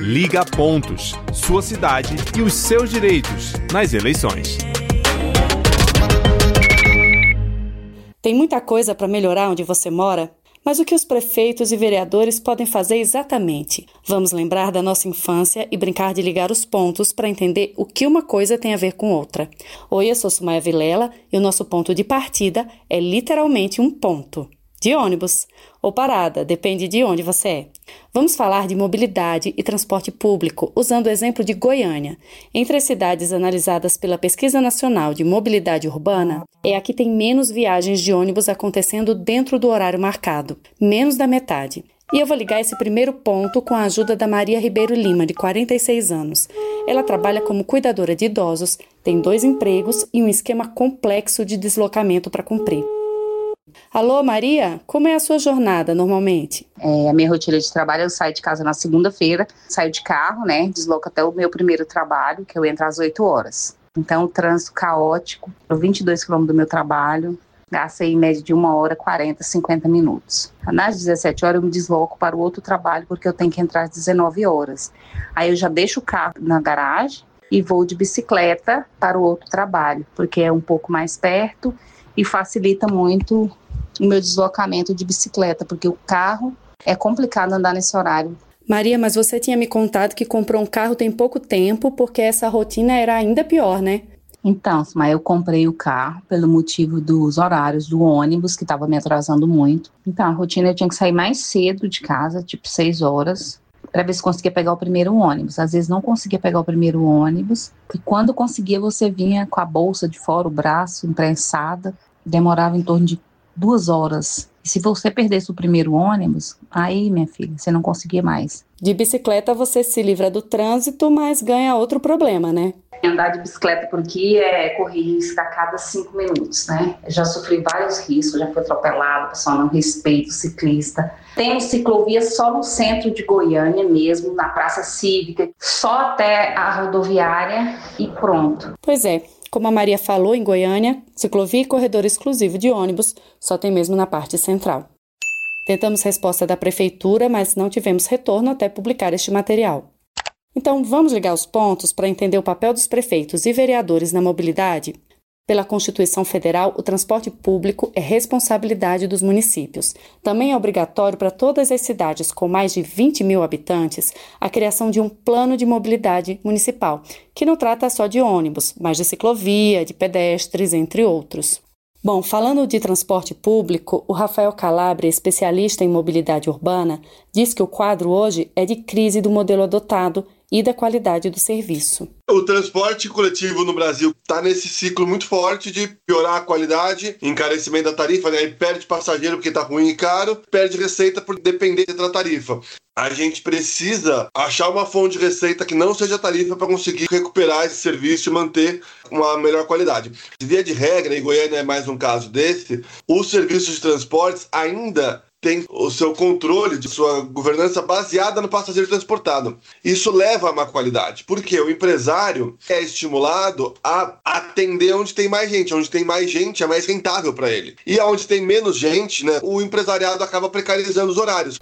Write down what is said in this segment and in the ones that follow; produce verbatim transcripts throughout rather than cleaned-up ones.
Liga Pontos. Sua cidade e os seus direitos nas eleições. Tem muita coisa para melhorar onde você mora? Mas o que os prefeitos e vereadores podem fazer exatamente? Vamos lembrar da nossa infância e brincar de ligar os pontos para entender o que uma coisa tem a ver com outra. Oi, eu sou Sumaia Vilela e o nosso ponto de partida é literalmente um ponto. De ônibus ou parada, depende de onde você é. Vamos falar de mobilidade e transporte público usando o exemplo de Goiânia. Entre as cidades analisadas pela Pesquisa Nacional de Mobilidade Urbana, é a que tem menos viagens de ônibus acontecendo dentro do horário marcado, menos da metade. E eu vou ligar esse primeiro ponto com a ajuda da Maria Ribeiro Lima, de quarenta e seis anos. Ela trabalha como cuidadora de idosos, tem dois empregos e um esquema complexo de deslocamento para cumprir. Alô, Maria? Como é a sua jornada normalmente? É, a minha rotina de trabalho, eu saio de casa na segunda-feira, saio de carro, né, desloco até o meu primeiro trabalho, que eu entro às oito horas. Então, o trânsito caótico, vinte e dois quilômetros do meu trabalho, gastei em média de uma hora, quarenta, cinquenta minutos. Nas dezessete horas eu me desloco para o outro trabalho, porque eu tenho que entrar às dezenove horas. Aí eu já deixo o carro na garagem e vou de bicicleta para o outro trabalho, porque é um pouco mais perto e facilita muito o meu deslocamento de bicicleta, porque o carro é complicado andar nesse horário. Maria, mas você tinha me contado que comprou um carro tem pouco tempo, porque essa rotina era ainda pior, né? Então, mas eu comprei o carro pelo motivo dos horários do ônibus, que estava me atrasando muito. Então, a rotina eu tinha que sair mais cedo de casa, tipo seis horas, para ver se conseguia pegar o primeiro ônibus. Às vezes não conseguia pegar o primeiro ônibus, e quando conseguia, você vinha com a bolsa de fora, o braço imprensada, demorava em torno de duas horas. E se você perdesse o primeiro ônibus, aí, minha filha, você não conseguia mais. De bicicleta você se livra do trânsito, mas ganha outro problema, né? Andar de bicicleta por aqui é correr risco a cada cinco minutos, né? Eu já sofri vários riscos, já fui atropelada, o pessoal não respeita o ciclista. Temos ciclovia só no centro de Goiânia mesmo, na Praça Cívica, só até a rodoviária e pronto. Pois é. Como a Maria falou, em Goiânia, ciclovia e corredor exclusivo de ônibus só tem mesmo na parte central. Tentamos resposta da prefeitura, mas não tivemos retorno até publicar este material. Então, vamos ligar os pontos para entender o papel dos prefeitos e vereadores na mobilidade? Pela Constituição Federal, o transporte público é responsabilidade dos municípios. Também é obrigatório para todas as cidades com mais de vinte mil habitantes a criação de um plano de mobilidade municipal, que não trata só de ônibus, mas de ciclovia, de pedestres, entre outros. Bom, falando de transporte público, o Rafael Calabria, especialista em mobilidade urbana, diz que o quadro hoje é de crise do modelo adotado e da qualidade do serviço. O transporte coletivo no Brasil está nesse ciclo muito forte de piorar a qualidade, encarecimento da tarifa, né? E perde passageiro porque está ruim e caro, perde receita por depender da tarifa. A gente precisa achar uma fonte de receita que não seja tarifa para conseguir recuperar esse serviço e manter uma melhor qualidade. De via de regra, e Goiânia é mais um caso desse, os serviços de transportes ainda tem o seu controle, de sua governança baseada no passageiro transportado. Isso leva a má qualidade, porque o empresário é estimulado a atender onde tem mais gente. Onde tem mais gente é mais rentável para ele. E onde tem menos gente, né, o empresariado acaba precarizando os horários.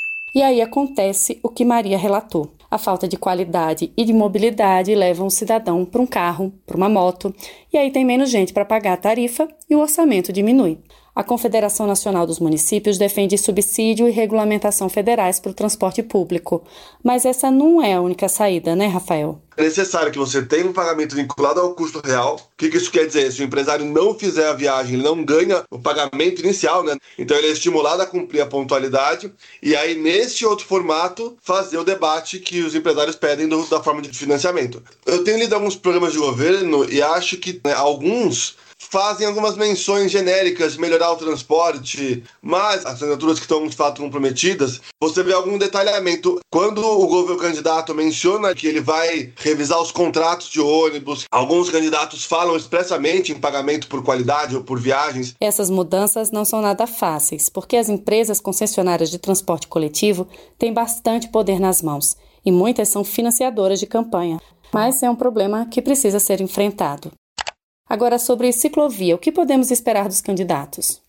E aí acontece o que Maria relatou. A falta de qualidade e de mobilidade leva um cidadão para um carro, para uma moto, e aí tem menos gente para pagar a tarifa e o orçamento diminui. A Confederação Nacional dos Municípios defende subsídio e regulamentação federais para o transporte público. Mas essa não é a única saída, né, Rafael? É necessário que você tenha um pagamento vinculado ao custo real. O que isso quer dizer? Se o empresário não fizer a viagem, ele não ganha o pagamento inicial, né? Então ele é estimulado a cumprir a pontualidade e aí, nesse outro formato, fazer o debate que os empresários pedem do, da forma de financiamento. Eu tenho lido alguns programas de governo e acho que, né, alguns fazem algumas menções genéricas de melhorar o transporte, mas as assinaturas que estão de fato comprometidas, você vê algum detalhamento. Quando o governo candidato menciona que ele vai revisar os contratos de ônibus, alguns candidatos falam expressamente em pagamento por qualidade ou por viagens. Essas mudanças não são nada fáceis, porque as empresas concessionárias de transporte coletivo têm bastante poder nas mãos e muitas são financiadoras de campanha, mas é um problema que precisa ser enfrentado. Agora, sobre ciclovia, o que podemos esperar dos candidatos?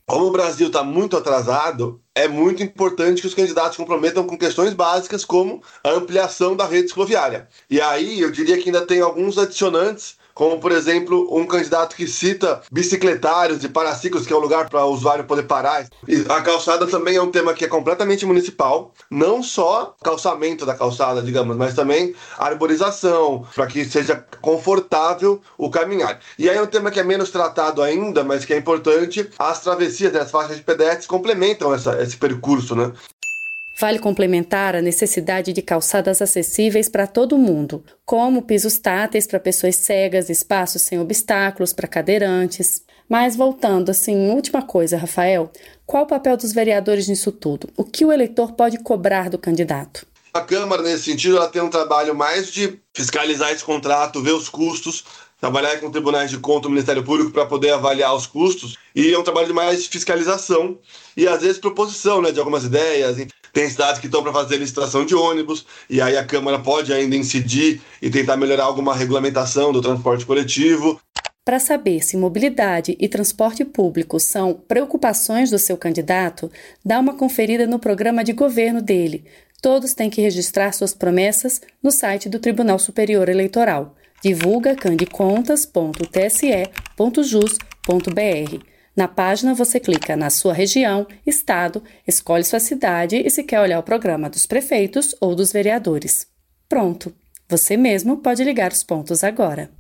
Como o Brasil está muito atrasado, é muito importante que os candidatos se comprometam com questões básicas como a ampliação da rede cicloviária. E aí eu diria que ainda tem alguns adicionantes, como, por exemplo, um candidato que cita bicicletários e paraciclos, que é um lugar para o usuário poder parar. E a calçada também é um tema que é completamente municipal, não só calçamento da calçada, digamos, mas também arborização, para que seja confortável o caminhar. E aí é um tema que é menos tratado ainda, mas que é importante, as travessias, né, as faixas de pedestres complementam essa, esse percurso, né? Vale complementar a necessidade de calçadas acessíveis para todo mundo, como pisos táteis para pessoas cegas, espaços sem obstáculos para cadeirantes. Mas voltando, assim, última coisa, Rafael, qual o papel dos vereadores nisso tudo? O que o eleitor pode cobrar do candidato? A Câmara, nesse sentido, ela tem um trabalho mais de fiscalizar esse contrato, ver os custos, trabalhar com tribunais de conta do Ministério Público para poder avaliar os custos, e é um trabalho de mais fiscalização e, às vezes, proposição, né, de algumas ideias. Tem cidades que estão para fazer licitação de ônibus, e aí a Câmara pode ainda incidir e tentar melhorar alguma regulamentação do transporte coletivo. Para saber se mobilidade e transporte público são preocupações do seu candidato, dá uma conferida no programa de governo dele. Todos têm que registrar suas promessas no site do Tribunal Superior Eleitoral. Divulga candicontas ponto t s e ponto jus ponto b r. Na página você clica na sua região, estado, escolhe sua cidade e se quer olhar o programa dos prefeitos ou dos vereadores. Pronto! Você mesmo pode ligar os pontos agora.